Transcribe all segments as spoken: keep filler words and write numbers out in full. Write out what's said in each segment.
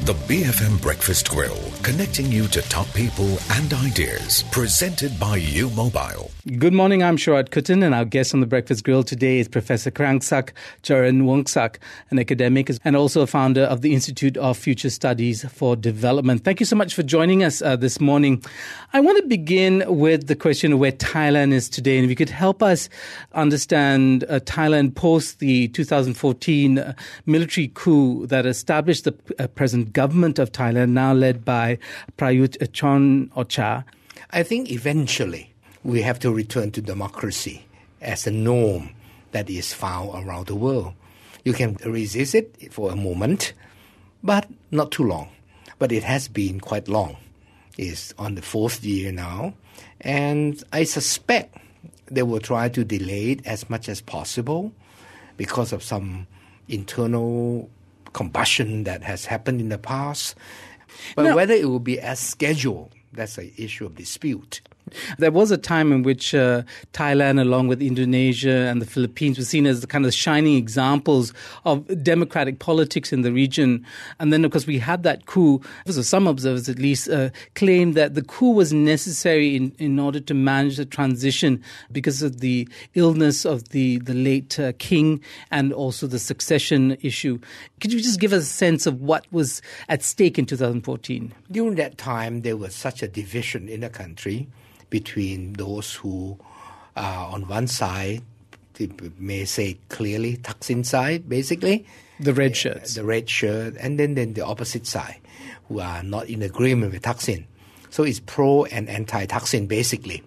The B F M Breakfast Grill, connecting you to top people and ideas. Presented by U Mobile. Good morning, I'm Sharad Kuttan, and our guest on the Breakfast Grill today is Professor Krangsak Charoenwongsak, an academic and also a founder of the Institute of Future Studies for Development. Thank you so much for joining us uh, this morning. I want to begin with the question of where Thailand is today, and if you could help us understand uh, Thailand post the two thousand fourteen uh, military coup that established the uh, present government of Thailand, now led by Prayut Chan-o-cha. I think eventually we have to return to democracy as a norm that is found around the world. You can resist it for a moment, but not too long. But it has been quite long. It's on the fourth year now. And I suspect they will try to delay it as much as possible because of some internal combustion that has happened in the past. But now, whether it will be as scheduled, that's an issue of dispute. There was a time in which uh, Thailand, along with Indonesia and the Philippines, were seen as the kind of shining examples of democratic politics in the region. And then, of course, we had that coup. So some observers, at least, uh, claimed that the coup was necessary in, in order to manage the transition because of the illness of the, the late uh, king and also the succession issue. Could you just give us a sense of what was at stake in two thousand fourteen? During that time, there was such a division in the country between those who are on one side, they may say clearly Thaksin side, basically. The red shirts. The red shirt, and then, then the opposite side, who are not in agreement with Thaksin. So it's pro and anti-Thaksin, basically.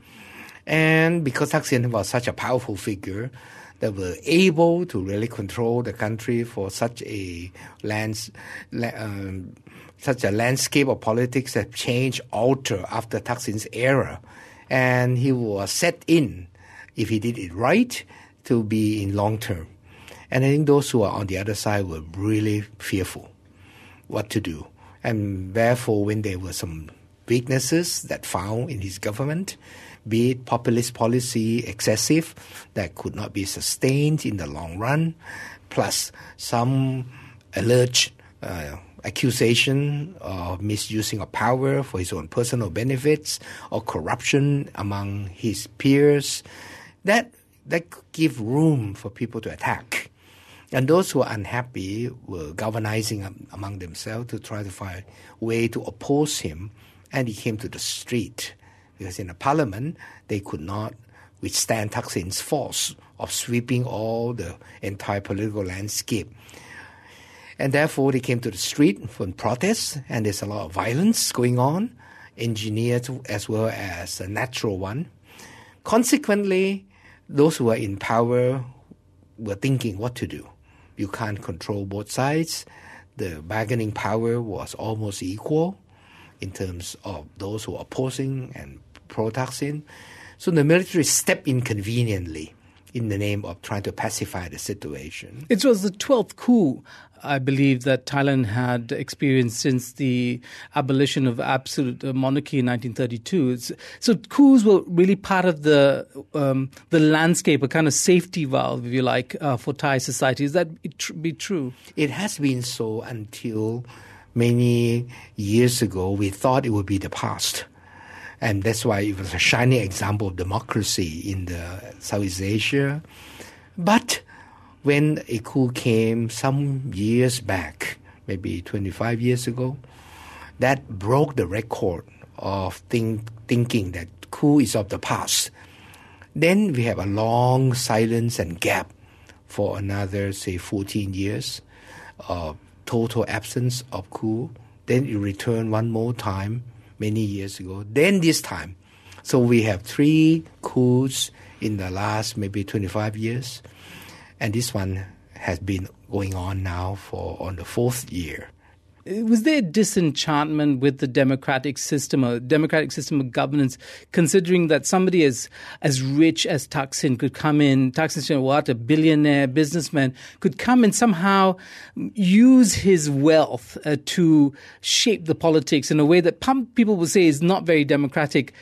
And because Thaksin was such a powerful figure that were able to really control the country for such a lands, um, such a landscape of politics that changed, altered after Thaksin's era. And he was set in, if he did it right, to be in long term. And I think those who are on the other side were really fearful what to do. And therefore, when there were some weaknesses that found in his government, be it populist policy excessive, that could not be sustained in the long run, plus some alleged uh, accusation of misusing of power for his own personal benefits or corruption among his peers, that that give room for people to attack. And those who are unhappy were galvanizing among themselves to try to find a way to oppose him, and he came to the street because in the parliament they could not withstand Thaksin's force of sweeping all the entire political landscape. And therefore, they came to the street for protests, and there's a lot of violence going on, engineered as well as a natural one. Consequently, those who are in power were thinking what to do. You can't control both sides. The bargaining power was almost equal in terms of those who are opposing and pro-Thaksin. So the military stepped in conveniently in the name of trying to pacify the situation. It was the twelfth coup, I believe, that Thailand had experienced since the abolition of absolute monarchy in nineteen thirty-two. It's, so coups were really part of the um, the landscape, a kind of safety valve, if you like, uh, for Thai society. Is that tr- be true? It has been so until many years ago. We thought it would be the past. And that's why it was a shining example of democracy in the Southeast Asia. But when a coup came some years back, maybe twenty-five years ago, that broke the record of think, thinking that coup is of the past. Then we have a long silence and gap for another, say, fourteen years of total absence of coup. Then it returned one more time many years ago. Then this time. So we have three coups in the last maybe twenty-five years. And this one has been going on now for on the fourth year. Was there disenchantment with the democratic system, or democratic system of governance, considering that somebody as as rich as Thaksin could come in, Thaksin Shinawatra, a billionaire businessman, could come and somehow use his wealth uh, to shape the politics in a way that people would say is not very democratic?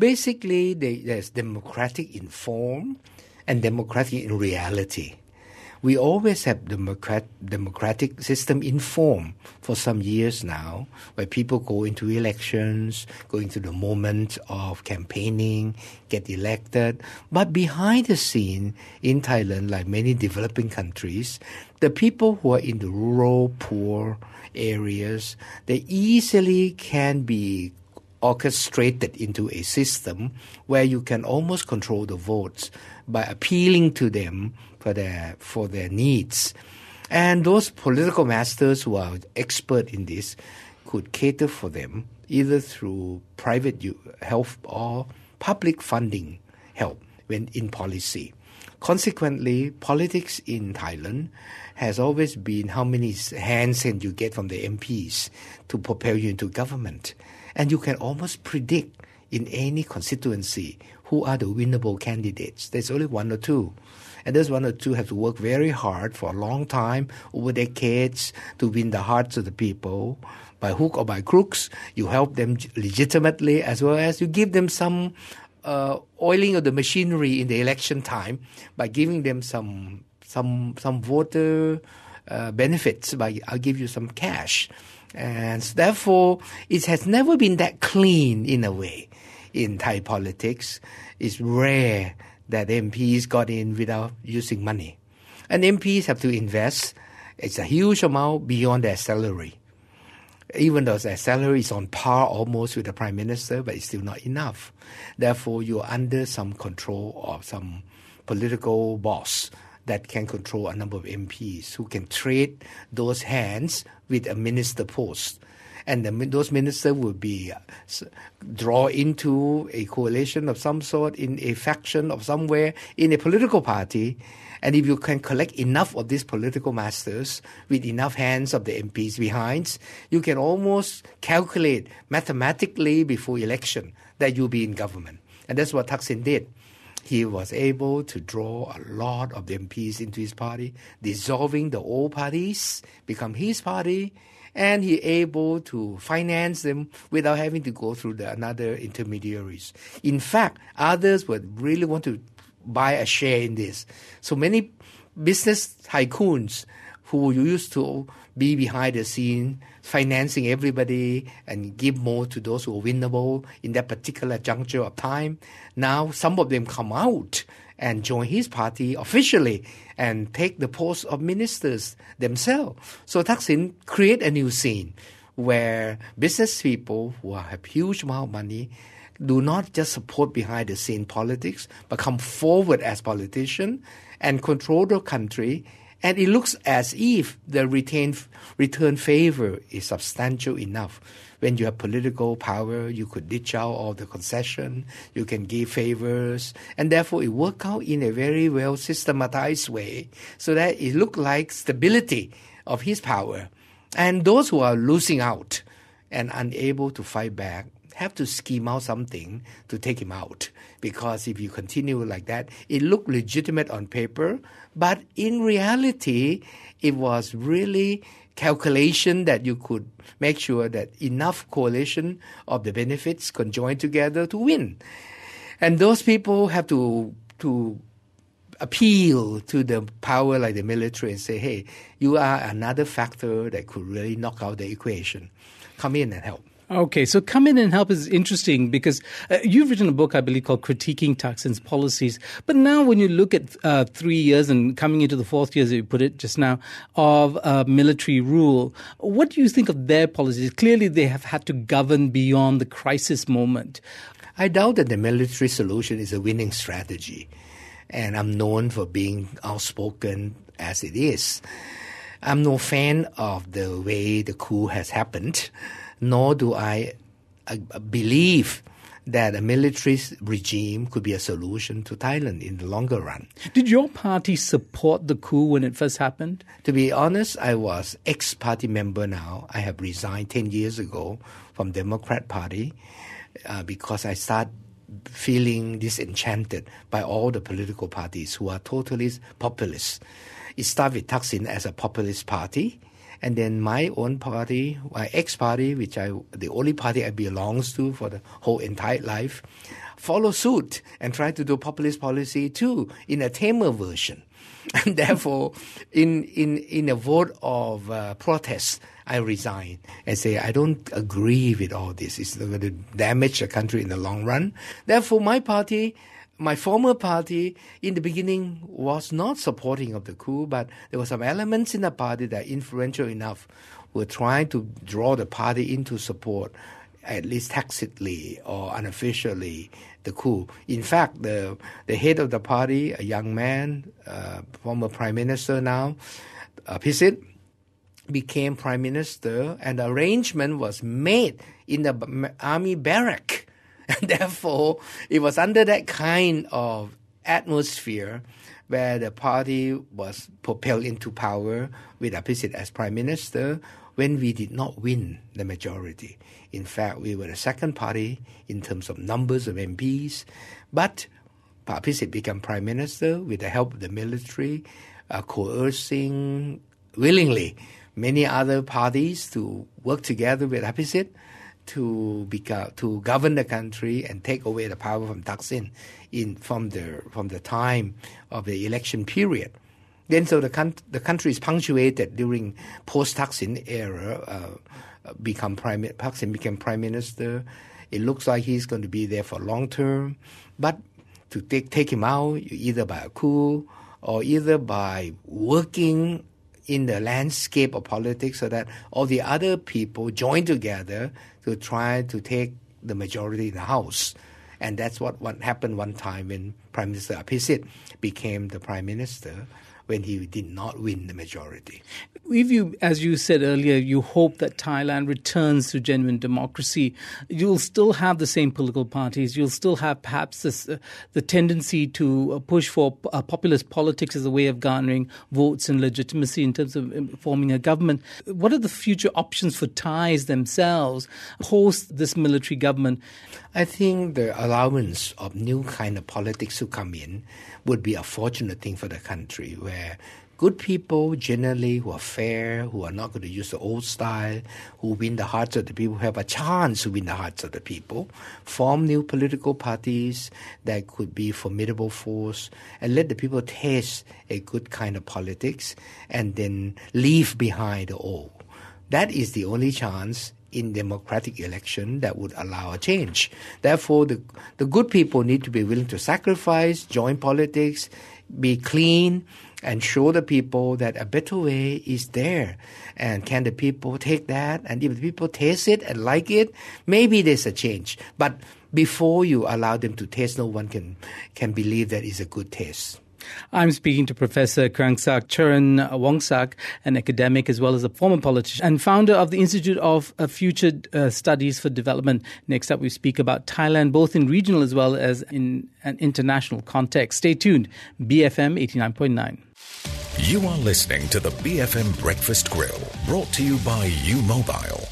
Basically, they, there's democratic in form and democratic in reality. We always have democrat, democratic system in form for some years now, where people go into elections, go into the moment of campaigning, get elected. But behind the scene in Thailand, like many developing countries, the people who are in the rural, poor areas, they easily can be orchestrated into a system where you can almost control the votes by appealing to them for their for their needs. And those political masters who are expert in this could cater for them either through private help or public funding help when in policy. Consequently, politics in Thailand has always been how many hands can you get from the M Ps to propel you into government. And you can almost predict in any constituency who are the winnable candidates. There's only one or two. And those one or two have to work very hard for a long time, over decades, to win the hearts of the people. By hook or by crooks, you help them legitimately, as well as you give them some uh, oiling of the machinery in the election time by giving them some some some voter uh, benefits. By I'll give you some cash. And therefore, it has never been that clean in a way in Thai politics. It's rare that M Ps got in without using money. And M Ps have to invest. It's a huge amount beyond their salary. Even though their salary is on par almost with the Prime Minister, but it's still not enough. Therefore, you're under some control of some political boss that can control a number of M Ps who can trade those hands with a minister post. And the, those ministers will be uh, draw into a coalition of some sort, in a faction of somewhere, in a political party. And if you can collect enough of these political masters with enough hands of the M Ps behind, you can almost calculate mathematically before election that you'll be in government. And that's what Thaksin did. He was able to draw a lot of the M Ps into his party, dissolving the old parties, become his party, and he able to finance them without having to go through the another intermediaries. In fact, others would really want to buy a share in this. So many business tycoons who used to be behind the scene, financing everybody and give more to those who are winnable in that particular juncture of time. Now, some of them come out and join his party officially and take the post of ministers themselves. So Thaksin create a new scene where business people who have huge amount of money do not just support behind the scene politics, but come forward as politicians and control the country. And it looks as if the retain, return favor is substantial enough. When you have political power, you could ditch out all the concession, you can give favors, and therefore it worked out in a very well systematized way so that it looked like stability of his power. And those who are losing out and unable to fight back have to scheme out something to take him out. Because if you continue like that, it looked legitimate on paper, but in reality, it was really calculation that you could make sure that enough coalition of the benefits can join together to win. And those people have to to appeal to the power like the military and say, hey, you are another factor that could really knock out the equation. Come in and help. Okay, so come in and help is interesting because uh, you've written a book, I believe, called Critiquing Thaksin's Policies. But now when you look at uh, three years and coming into the fourth year, as you put it just now, of uh, military rule, what do you think of their policies? Clearly, they have had to govern beyond the crisis moment. I doubt that the military solution is a winning strategy. And I'm known for being outspoken as it is. I'm no fan of the way the coup has happened. Nor do I uh, believe that a military regime could be a solution to Thailand in the longer run. Did your party support the coup when it first happened? To be honest, I was ex-party member now. I have resigned ten years ago from Democrat Party uh, because I started feeling disenchanted by all the political parties who are totally populist. It started with Thaksin as a populist party. And then my own party, my ex-party, which I, the only party I belongs to for the whole entire life, follow suit and try to do populist policy too in a tamer version. And therefore, in, in, in a vote of uh, protest, I resign and say, I don't agree with all this. It's going to damage the country in the long run. Therefore, my party, my former party, in the beginning was not supporting of the coup, but there were some elements in the party that are influential enough were trying to draw the party into support, at least tacitly or unofficially, the coup. In fact, the the head of the party, a young man, uh, former prime minister now, uh, Pisit, became prime minister, and the arrangement was made in the army barrack. And therefore, it was under that kind of atmosphere where the party was propelled into power with Abhisit as prime minister when we did not win the majority. In fact, we were the second party in terms of numbers of M Ps, but Abhisit became prime minister with the help of the military, uh, coercing willingly many other parties to work together with Abhisit to become, to govern the country and take away the power from Thaksin in from the from the time of the election period. Then, so the the country is punctuated during post-Thaksin era. Uh, become prime Thaksin became prime minister. It looks like he's going to be there for long term, but to take take him out either by a coup or either by working in the landscape of politics so that all the other people join together to try to take the majority in the House. And that's what, what happened one time when Prime Minister Abhisit became the Prime Minister, when he did not win the majority. If you, as you said earlier, you hope that Thailand returns to genuine democracy, you'll still have the same political parties. You'll still have perhaps this, uh, the tendency to uh, push for uh, populist politics as a way of garnering votes and legitimacy in terms of forming a government. What are the future options for Thais themselves post this military government? I think the allowance of new kind of politics to come in would be a fortunate thing for the country, where good people generally who are fair, who are not going to use the old style, who win the hearts of the people, who have a chance to win the hearts of the people, form new political parties that could be a formidable force, and let the people taste a good kind of politics, and then leave behind the old. That is the only chance in democratic election that would allow a change. Therefore, the, the good people need to be willing to sacrifice, join politics, be clean, and show the people that a better way is there. And can the people take that? And if the people taste it and like it, maybe there's a change. But before you allow them to taste, no one can, can believe that it's a good taste. I'm speaking to Professor Krangsak Charoenwongsak, an academic as well as a former politician and founder of the Institute of uh, Future uh, Studies for Development. Next up, we speak about Thailand, both in regional as well as in an international context. Stay tuned. B F M eighty-nine point nine. You are listening to the B F M Breakfast Grill, brought to you by U Mobile.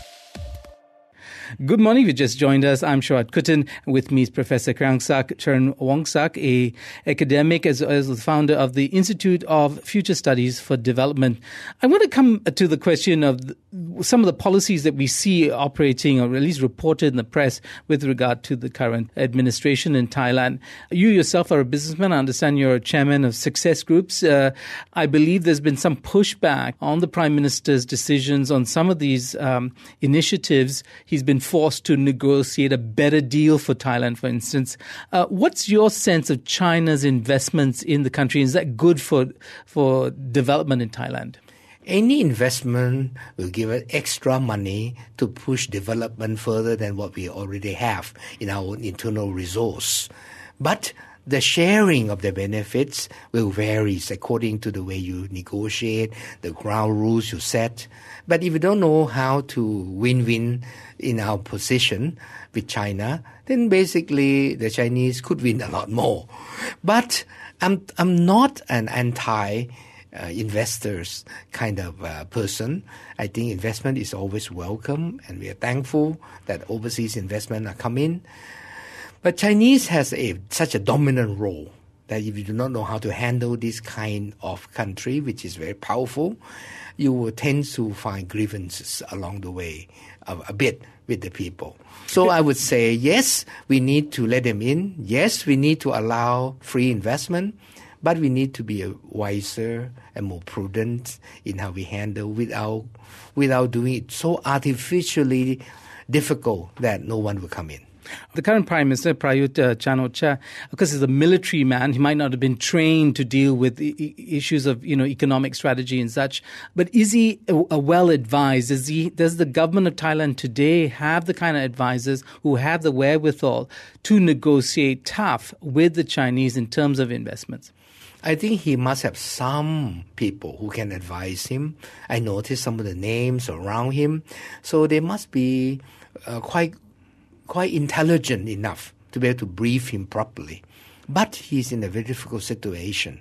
Good morning. If you just joined us, I'm Shawat Kutin. With me is Professor Krangsak Charoenwongsak, a academic as, as the founder of the Institute of Future Studies for Development. I want to come to the question of the, some of the policies that we see operating, or at least reported in the press, with regard to the current administration in Thailand. You yourself are a businessman. I understand you're a chairman of Success Groups. Uh, I believe there's been some pushback on the Prime Minister's decisions on some of these um, initiatives. He's been forced to negotiate a better deal for Thailand, for instance. Uh, what's your sense of China's investments in the country? Is that good for for development in Thailand? Any investment will give us extra money to push development further than what we already have in our own internal resource. But the sharing of the benefits will vary according to the way you negotiate, the ground rules you set. But if you don't know how to win-win in our position with China, then basically the Chinese could win a lot more. But I'm I'm not an anti uh, investors kind of uh, person. I think investment is always welcome, and we are thankful that overseas investment are coming. But Chinese has a such a dominant role that if you do not know how to handle this kind of country, which is very powerful, you will tend to find grievances along the way a, a bit with the people. So I would say, yes, we need to let them in. Yes, we need to allow free investment. But we need to be wiser and more prudent in how we handle without without doing it so artificially difficult that no one will come in. The current Prime Minister, Prayut uh, Chan-o-cha, of course, is a military man. He might not have been trained to deal with I- issues of, you know, economic strategy and such. But is he a, a well-advised? Is he, does the government of Thailand today have the kind of advisors who have the wherewithal to negotiate tough with the Chinese in terms of investments? I think he must have some people who can advise him. I noticed some of the names around him. So they must be uh, quite quite intelligent enough to be able to brief him properly. But he's in a very difficult situation.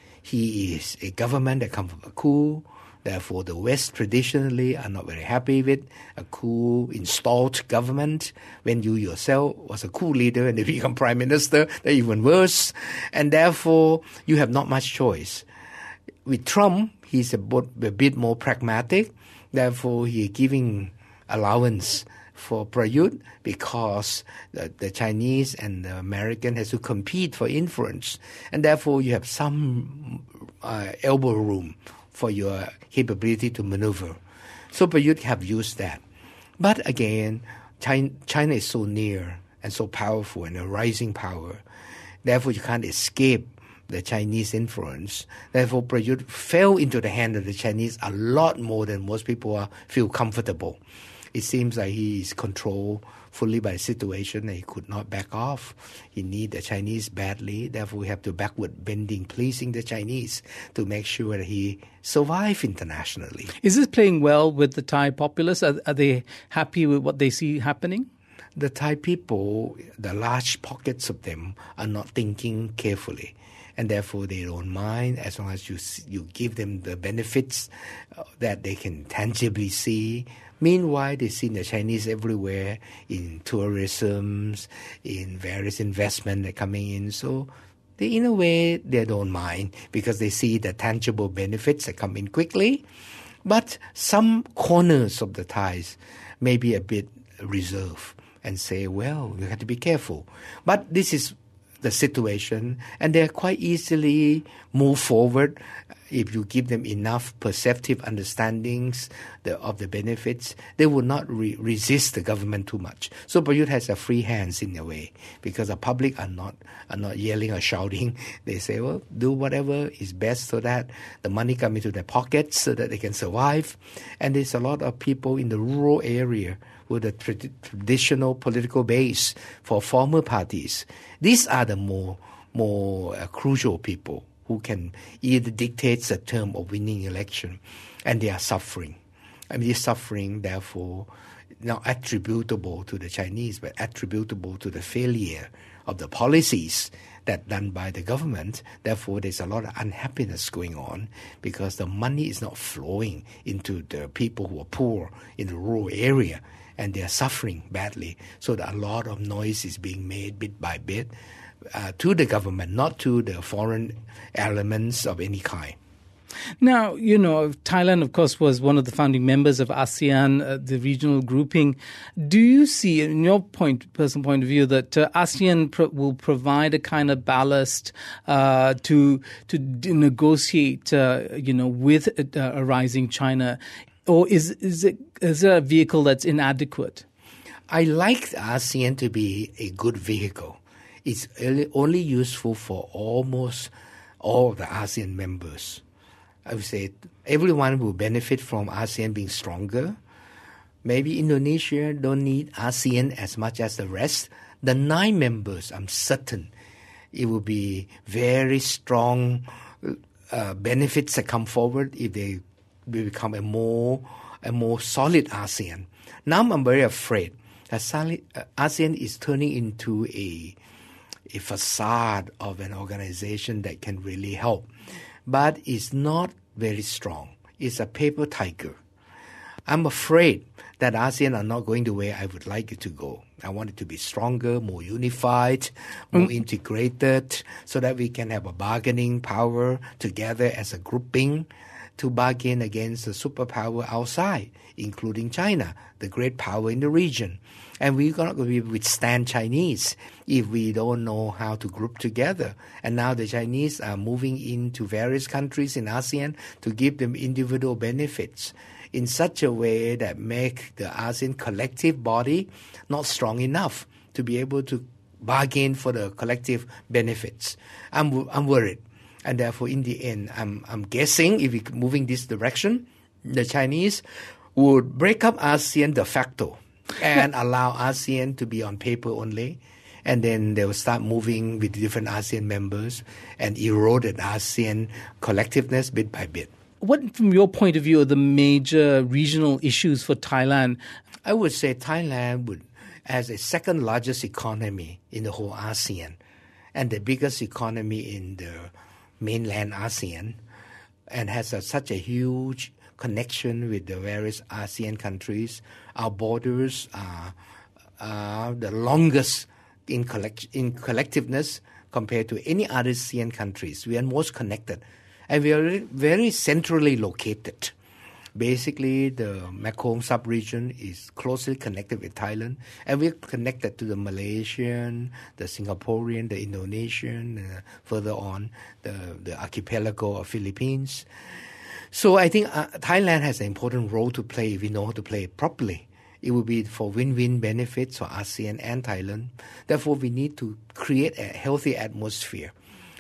He is a government that comes from a coup. Therefore, the West traditionally are not very happy with a coup-installed government. When you yourself was a coup leader and they become prime minister, they're even worse. And therefore, you have not much choice. With Trump, he's a bit, a bit more pragmatic. Therefore, he's giving allowance for Prayut because the, the Chinese and the American has to compete for influence. And therefore, you have some uh, elbow room for your capability to maneuver. So Prayut have used that. But again, China, China is so near and so powerful and a rising power. Therefore, you can't escape the Chinese influence. Therefore, Prayut fell into the hand of the Chinese a lot more than most people are, feel comfortable. It seems like he is controlled fully by the situation and he could not back off. He needs the Chinese badly. Therefore, we have to backward bending, pleasing the Chinese to make sure that he survives internationally. Is this playing well with the Thai populace? Are, are they happy with what they see happening? The Thai people, the large pockets of them, are not thinking carefully. And therefore, they don't mind as long as you you give them the benefits uh, that they can tangibly see. Meanwhile, they see the Chinese everywhere in tourism, in various investment that are coming in. So, they, in a way, they don't mind because they see the tangible benefits that come in quickly. But some corners of the Thais may be a bit reserved and say, well, you have to be careful. But this is the situation, and they're quite easily move forward if you give them enough perceptive understandings the, of the benefits. They will not re- resist the government too much. So Prayut has a free hands in a way because the public are not are not yelling or shouting. They say, well, do whatever is best so that the money comes into their pockets so that they can survive. And there's a lot of people in the rural area with a tra- traditional political base for former parties. These are the more more uh, crucial people who can either dictate the term of winning election, and they are suffering. I mean, they're suffering, therefore, not attributable to the Chinese, but attributable to the failure of the policies that done by the government. Therefore, there's a lot of unhappiness going on because the money is not flowing into the people who are poor in the rural area, and they are suffering badly. So that a lot of noise is being made bit by bit uh, to the government, not to the foreign elements of any kind. Now, you know, Thailand, of course, was one of the founding members of ASEAN, uh, the regional grouping. Do you see, in your point, personal point of view, that uh, ASEAN pro- will provide a kind of ballast uh, to to d- negotiate, uh, you know, with uh, a rising China, or is is it is it a vehicle that's inadequate? I like ASEAN to be a good vehicle. It's only useful for almost all of the ASEAN members. I would say everyone will benefit from ASEAN being stronger. Maybe Indonesia don't need ASEAN as much as the rest. The nine members, I'm certain, it will be very strong uh, benefits that come forward if they will become a more a more solid ASEAN. Now I'm very afraid that ASEAN is turning into a a facade of an organization that can really help, but it's not very strong. It's a paper tiger. I'm afraid that ASEAN are not going the way I would like it to go. I want it to be stronger, more unified, more mm. integrated, so that we can have a bargaining power together as a grouping. to bargain against the superpower outside, including China, the great power in the region. And we're not going to withstand Chinese if we don't know how to group together. And now the Chinese are moving into various countries in ASEAN to give them individual benefits in such a way that make the ASEAN collective body not strong enough to be able to bargain for the collective benefits. I'm I'm worried. And therefore, in the end, I'm I'm guessing if we're moving this direction, the Chinese would break up ASEAN de facto and allow ASEAN to be on paper only. And then they will start moving with different ASEAN members and erode the ASEAN collectiveness bit by bit. What, from your point of view, are the major regional issues for Thailand? I would say Thailand would, as a second largest economy in the whole ASEAN and the biggest economy in the mainland ASEAN, and has a, such a huge connection with the various ASEAN countries. Our borders are, are the longest in, collect, in collectiveness compared to any other ASEAN countries. We are most connected. And we are very centrally located. Basically, the Mekong sub-region is closely connected with Thailand, and we're connected to the Malaysian, the Singaporean, the Indonesian, uh, further on, the, the archipelago of Philippines. So I think uh, Thailand has an important role to play if we know how to play it properly. It will be for win-win benefits for ASEAN and Thailand. Therefore, we need to create a healthy atmosphere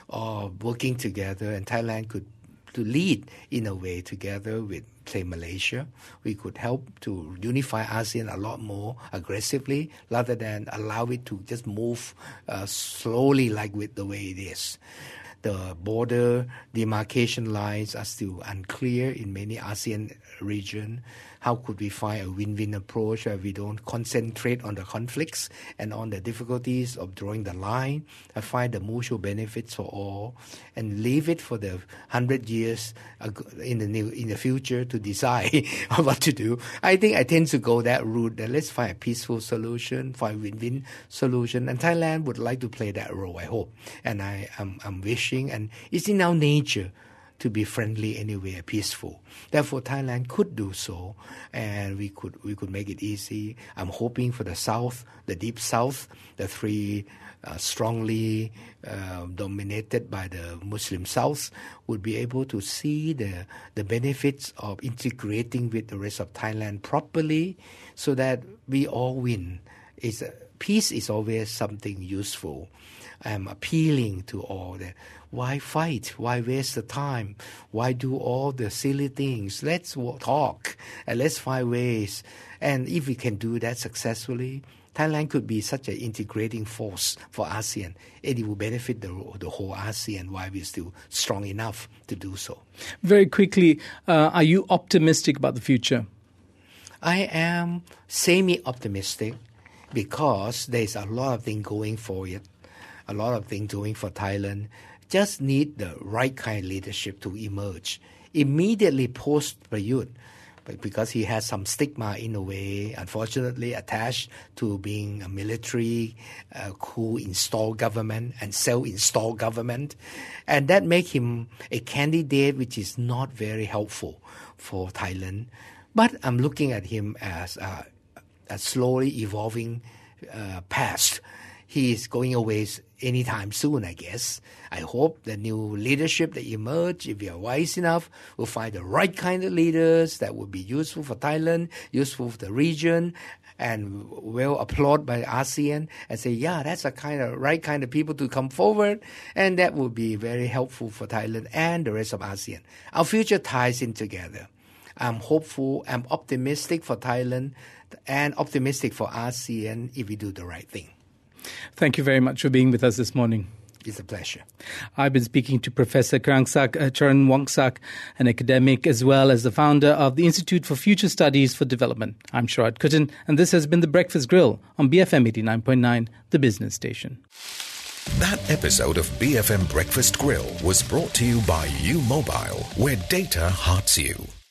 of working together, and Thailand could to lead in a way together with, say, Malaysia. We could help to unify ASEAN a lot more aggressively rather than allow it to just move uh, slowly like with the way it is. The border demarcation lines are still unclear in many ASEAN regions. How could we find a win-win approach where we don't concentrate on the conflicts and on the difficulties of drawing the line and find the mutual benefits for all and leave it for the hundred years in the new, in the future to decide what to do? I think I tend to go that route, that let's find a peaceful solution, find a win-win solution. And Thailand would like to play that role, I hope. And I am I'm, I'm wishing, and it's in our nature to be friendly anyway, peaceful. Therefore, Thailand could do so, and we could we could make it easy. I'm hoping for the South, the Deep South, the three uh, strongly uh, dominated by the Muslim South, would be able to see the the benefits of integrating with the rest of Thailand properly, so that we all win. It's, uh, peace is always something useful. I'm appealing to all that. Why fight? Why waste the time? Why do all the silly things? Let's talk and let's find ways. And if we can do that successfully, Thailand could be such an integrating force for ASEAN, and it will benefit the, the whole ASEAN while we're still strong enough to do so. Very quickly, uh, are you optimistic about the future? I am semi-optimistic because there's a lot of things going for it. A lot of things doing for Thailand. Just need the right kind of leadership to emerge. Immediately post-Prayut, but because he has some stigma in a way, unfortunately attached to being a military uh, coup-installed government and self-installed government. And that makes him a candidate which is not very helpful for Thailand. But I'm looking at him as a, a slowly evolving uh, past. He is going away anytime soon, I guess. I hope the new leadership that emerge, if we are wise enough, will find the right kind of leaders that will be useful for Thailand, useful for the region, and well applauded by ASEAN, and say, yeah, that's a kind of right kind of people to come forward, and that will be very helpful for Thailand and the rest of ASEAN. Our future ties in together. I'm hopeful, I'm optimistic for Thailand, and optimistic for ASEAN if we do the right thing. Thank you very much for being with us this morning. It's a pleasure. I've been speaking to Professor Krangsak uh, Charoenwongsak, an academic as well as the founder of the Institute for Future Studies for Development. I'm Sharad Kuttan, and this has been The Breakfast Grill on B F M eighty-nine point nine, the business station. That episode of B F M Breakfast Grill was brought to you by U Mobile, where data hearts you.